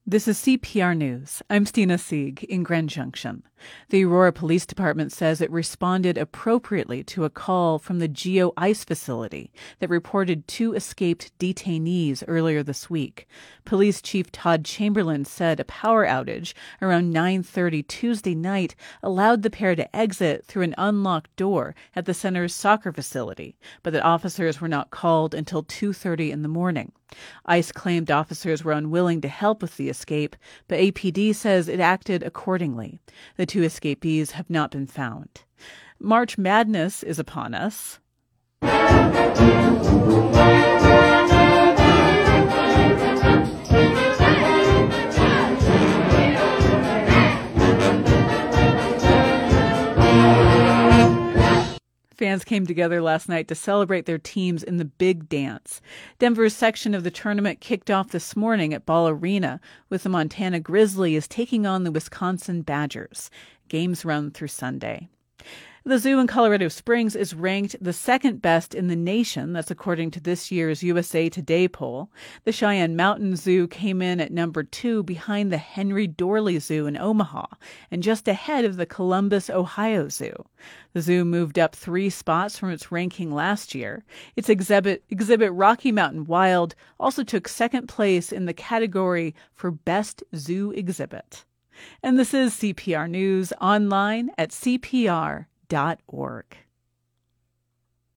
This is CPR News. I'm Stina Sieg in Grand Junction. The Aurora Police Department says it responded appropriately to a call from the Geo Ice facility that reported 2 escaped detainees earlier this week. Police Chief Todd Chamberlain said a power outage around 9:30 Tuesday night allowed the pair to exit through an unlocked door at the center's soccer facility, but that officers were not called until 2:30 in the morning. ICE claimed officers were unwilling to help with the escape, but APD says it acted accordingly. The 2 escapees have not been found. March Madness is upon us. Fans came together last night to celebrate their teams in the Big Dance. Denver's section of the tournament kicked off this morning at Ball Arena, with the Montana Grizzlies taking on the Wisconsin Badgers. Games run through Sunday. The zoo in Colorado Springs is ranked the second best in the nation. That's according to this year's USA Today poll. The Cheyenne Mountain Zoo came in at number 2 behind the Henry Dorley Zoo in Omaha and just ahead of the Columbus, Ohio Zoo. The zoo moved up 3 spots from its ranking last year. Its exhibit Rocky Mountain Wild also took second place in the category for Best Zoo Exhibit. And this is CPR News online at CPR.org.